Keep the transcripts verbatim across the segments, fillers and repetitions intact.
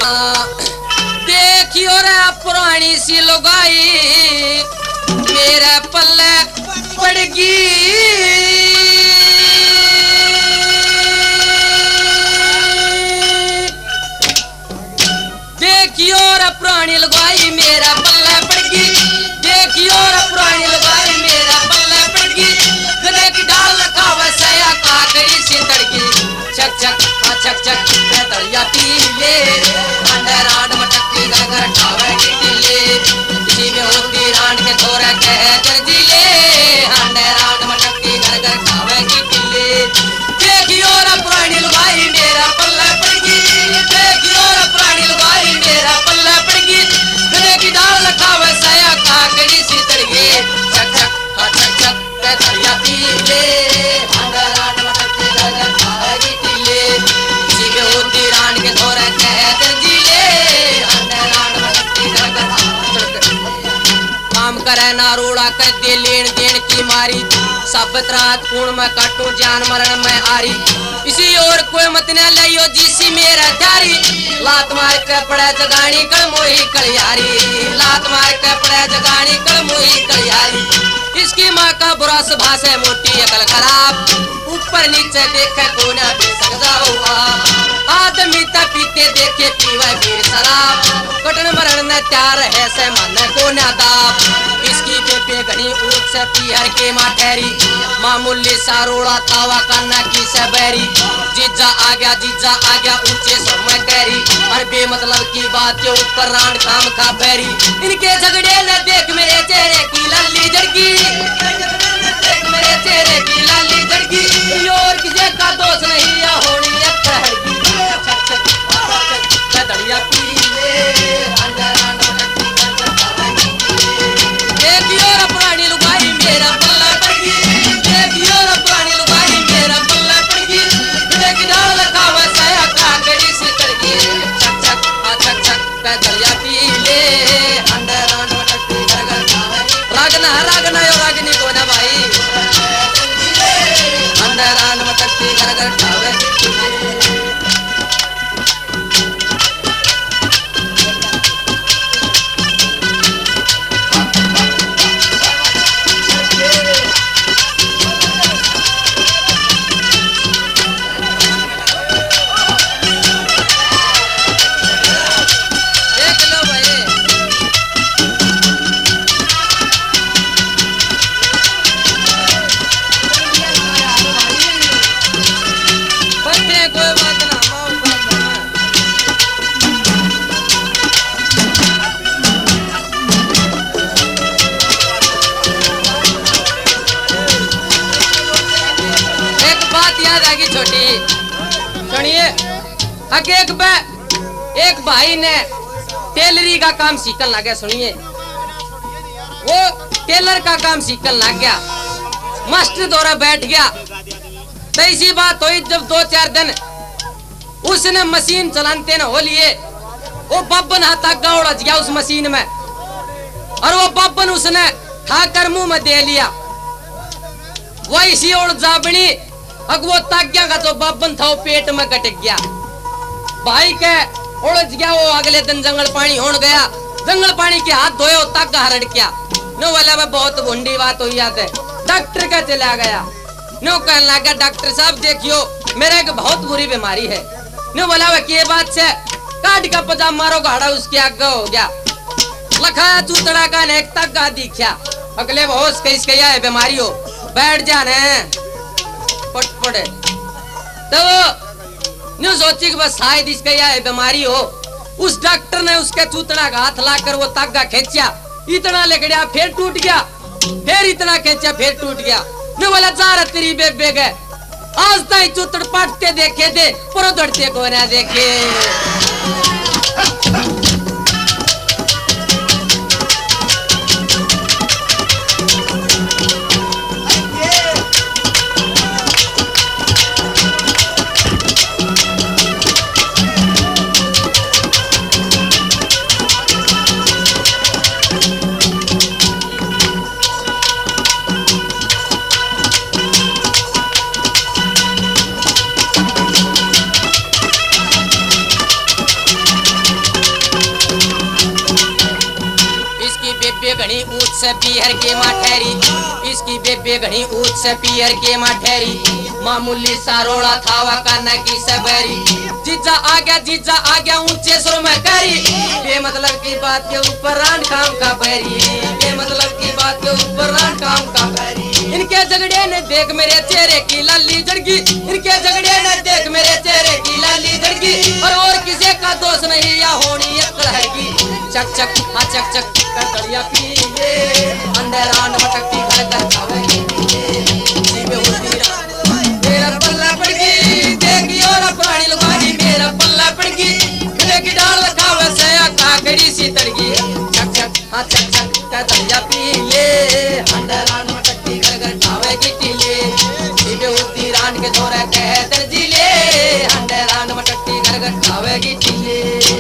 देखियो रे पुरानी सी लुगाई मेरे पल्ले पड़गी। देखियो रे पुरानी लुगाई मेरा पल्ले पड़गी। देखियो रे पुरानी लुगाई मेरा पल्ले पड़गी। गले की डाल रखा सया काकड़ी सी तड़गी। चक चक आ चक चक तड़िया पीले अंडर आड मटकी घर घर ठावे की टीले। इसी में होती रांड के थोड़ा कह कर दिले अंडर आड मटकी घर घर ठावे की टीले। देखियो रे पुरानी लुगाई मेरा पल्ले पड़गी। देखियो रे पुरानी लुगाई मेरा पल्ले पड़गी। गले की डाल रखा सया काकड़ी सी तड़गी। चक चक आ चक चक तड़िया पीले अंडर आड मटकी घर घर ठावे की टीले। इसी में होती रांड के थोड़ा कह कर दिले अंडर आड मटकी घर घर काम करे ना रोड़ा कर दे लेन देन की मारी। साबत रात पूर्ण में काटू जान मरण में आरी। इसी और कोई मत न लियो जिसी मेरा त्यारी। लात मार के पड़े जगानी कल मोही कलियारी। लात मार के पड़े जगानी कल मोही कलियारी। इसकी माँ का बुरा स्वभाव है मोटी अकल खराब। ऊपर नीचे देखे को ना पी सकता हुआ। आदमी ता पीते देखे पीवा वीर शराब। कटन मरण न त्यार है से मन को ना दाब। इसकी बेबे घनी ऊट से पीहर के माँ ठहरी। मामूली सा रोड़ा तावा काना की से बैरी। जीजा आ गया जीजा आ गया ऊंचे स्वर में कहरी। और बेमतलब की बात के ऊपर रांड काम का बैरी। इनके झगड़े न देख मेरे चेहरे की लल्ली जड़गी। देख मेरे चेहरे की लल्ली जड़गी। और किसी का दोष नहीं या होनी है कहड़गी। दड़िया पीले अंडर आड मटकी घर घर ठावे की टीले। देखियो रे पुरानी लुगाई मेरा पल्ला पड़गी। देखियो रे पुरानी लुगाई मेरा पल्ला पड़गी। गले की डाल रखा सया काकड़ी सी तड़गी। चक चक आ चक चक दड़िया पीले अंडर आड मटकी घर घर ठावे की टीले। रागना रागना यो रागनी को ना भाई अंडर आड मटकी घर घर ठावे की टीले। छोटी सुनिए आगे एक बे एक भाई ने टेलरी का काम सीखने लगा। सुनिए वो टेलर का काम सीखने लग गया। मास्टर दौरा बैठ गया तो इसी बात हुई जब दो चार दिन उसने मशीन चलाते न हो लिए। वो बब्बन हाथा उड़ज गया उस मशीन में और वो बब्बन उसने खाकर मुंह में दे लिया। वो इसी उड़ जाबनी अग वो ताग्या का जो बब्बन था वो पेट में गटक गया। भाई के उड़ज गया। वो अगले दिन जंगल पानी होने गया। जंगल पानी के हाथ धोए वो तागा हरड़ गया। नो वाला में बहुत भुंडी बात हुई है। डॉक्टर का चला गया। नो कहने लगा डॉक्टर साहब देखियो मेरे एक बहुत बुरी बीमारी है। नो बोला के बात से काट का पजामा मारो गाड़ा उसके आगे हो गया। लखाया चूतड़ा का ने एक तागा दिखा। अगले होश कैस कया है बीमारी हो बैठ जाने पट पड़े तो न्यू सोची कि बस शायद इसका यह बीमारी हो। उस डॉक्टर ने उसके चूतड़ा का हाथ लाकर वो तागा खींचा। इतना ले गया फिर टूट गया। फिर इतना खींचा फिर टूट गया। न्यू बोला जा रहा तेरी बेबे गए आज तक चूतड़ पाटते देखे थे पर दौड़ते को ना देखे। घनी ऊंच से पीहर के माँ ठहरी, इसकी बेबे घनी ऊंच से पीहर के माँ ठहरी, मामूली सारोड़ा थावा काना की सबरी, जीजा आ गया जीजा आ गया ऊंचे सुर में करी, बेमतलब की बात के ऊपर रान काम का बैरी, बेमतलब की बात के ऊपर रान काम का बैरी। इनके झगड़े ने देख मेरे चेहरे की लाली झड़की, इनके झगड़े ने देख मेरे चेहरे की लाली झड़की, और और किसी का दोष नहीं या होनी अक्ल है की, चक चक हाँ चक चक कर दरिया पीले, अंदर आन मटकी घर घर खावेगी जीवे होती मेरा पल्ला पड़ गई, देखी और पुरानी लुगाई मेरा पल्ला पड़ गई, गले की डाल खावे सया काकड़ी सी तड़गी, चक चक हाँ चक चक कर दरिया पीले, अंदर आन मटकी घर घर खावेगी टीले, जीवे होती रान के दौरे कह दर्जीले, अंदर आन मटकी घर घर खावेगी टीले।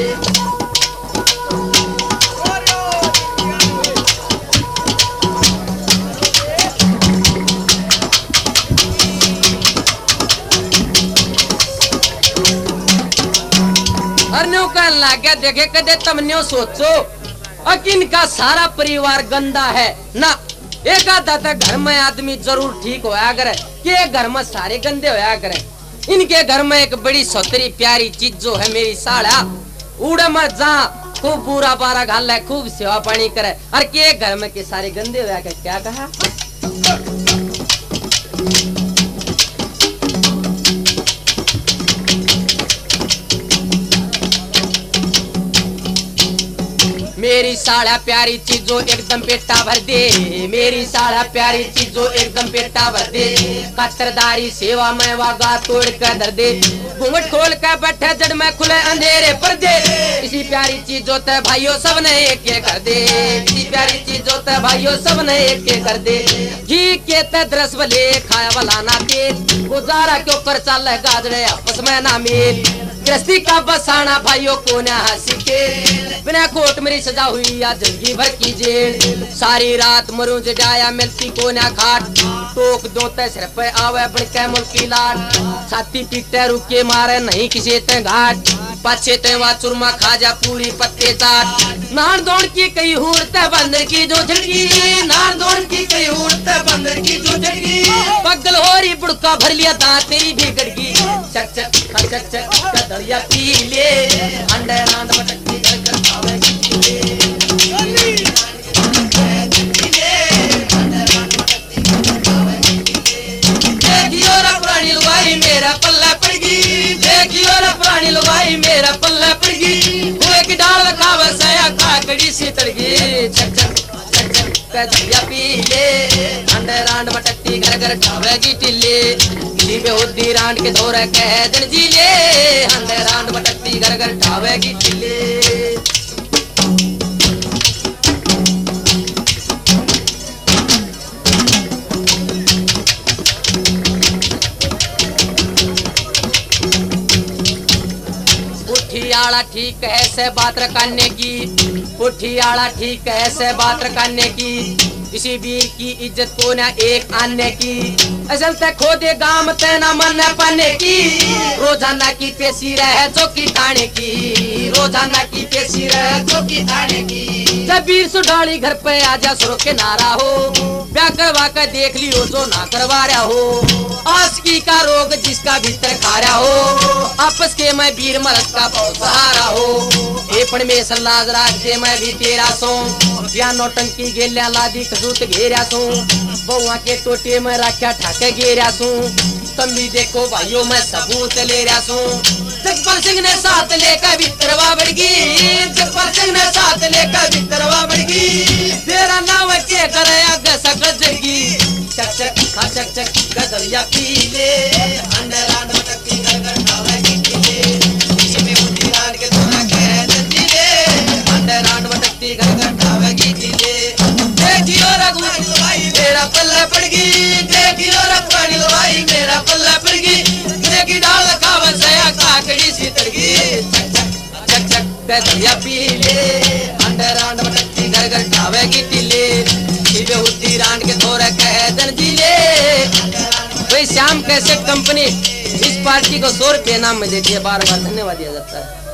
कहने लग गया देखे कदे तुमने सोचो अकिन का सारा परिवार गंदा है ना, एक आधा तक घर में आदमी जरूर ठीक होया करे कि घर में सारे गंदे होया करे। इनके घर में एक बड़ी सौतरी प्यारी चीज जो है मेरी साड़ा उड़े मत जा, खूब पूरा बारा घाल है, खूब सेवा पानी करे, और के घर में के सारे गंदे होया करे। क्या कहा मेरी साड़ा प्यारी चीजों एकदम पेटा भर दे, मेरी साड़ा प्यारी चीजों एकदम पेटा भर दे, कतरदारी सेवा में वागा तोड़ कर दर दे, घूंघट खोल कर बैठे जड़ में खुले अंधेरे पर्दे, इसी प्यारी चीजों ते भाइयों सब ने एक के कर दे, इसी प्यारी चीजों ते भाइयों सब ने एक के कर दे, घी के ते दरस वाले खाया वाला ना तेल, गुजारा के ऊपर चल गाजरे आपस में ना मेल, गृहस्थी का बसाना भाइयों को ना हंसी के, बिना कोट मेरी सजा हुई या जिंदगी भर की जेल, सारी रात मरूं जजाया मिलती को ना खाट, टोक दो ते सिर पे आवे बड़के मुल्की लाट, छाती पीटे रुके मारे नहीं किसी ते घाट, पाछे ते वा चुरमा खा जा पूरी पत्ते चाट, नान दौड़ की कई हूरते बंदर की जो झड़की, नान दौड़ की कई हूरते बंदर की जो झड़की, पगल हो रही बुड़का भर लिया दांत तेरी भी गड़गी, चक चक चक चक दरिया पी ले, अंडे रांड मटकी घर घर खावेगी टीले, देखियो रे पुरानी लुगाई मेरा पल्ला पड़ गई, देखियो रे पुरानी लुगाई मेरा पल्ला पड़ गई, हुए की डाल खावे सया काकड़ी सी तड़गी, चक चक चक चक दरिया पी ले, अंडे रांड मटकी घर घर खावेगी टीले, जीवे होती रांड के दौरे कह दिन जी ले, अंडे रांड मटकी घर घर खावेगी टीले। पुठियाला ठीक है से बात रखने की, पुठियाला ठीक है से बात रखने की, इसी वीर की इज्जत को ना एक आने की, असल तक खो दे गाम तेना मन पाने की, रोजाना की पेशी रहे जो की थाने की, रोजाना की पेशी रहे जो की थाने की, जब वीर सुडाली घर पे आजा सुरो के नारा हो, ब्याह करवा कर देख लियो जो ना करवा रहा हो, आशिकी का रोग जिसका भीतर खा रहा हो, आपस के मैं वीर मरद का बहुत सहारा हो, एपन में सल्लाज राज दे मैं भी तेरा सो, या नौटंकी गेल्या लादी खसूत घेरा सो, बउआ के टोटे में राख्या ठाके घेरा सो, तुम भी देखो भाइयों मैं सबूत ले रहा सो, जगपाल सिंह ने साथ लेकर भीतरवा बढ़गी, जगपाल सिंह ने साथ लेकर भीतरवा बढ़गी, तेरा नाम के करे आगे सकल जगी, चक चक खा चक चक गदरिया पी ले, अंडर रांड मटकी घर घर खावेगी टीले, इसी में होती रांड के दौरा कह दर्जी ले, अंडर रांड मटकी घर घर खावेगी टीले, देखियो रघुवीर लुगाई मेरा पल्ला पड़ गई, देखियो रे पुरानी लुगाई मेरा पल्ला पड़ गई, देखी डाल खावे सया काकड़ी सी तड़गी, चक चक चक चक गदरिया पी ले, अंडर रांड मटकी घर घर खावेगी टीले, इसी में होती रांड के दौरा कह दर्जी ले। भाई श्याम कैसेट कंपनी इस पार्टी को सौ रुपये नाम में देती है, बार बार धन्यवाद दिया जाता है।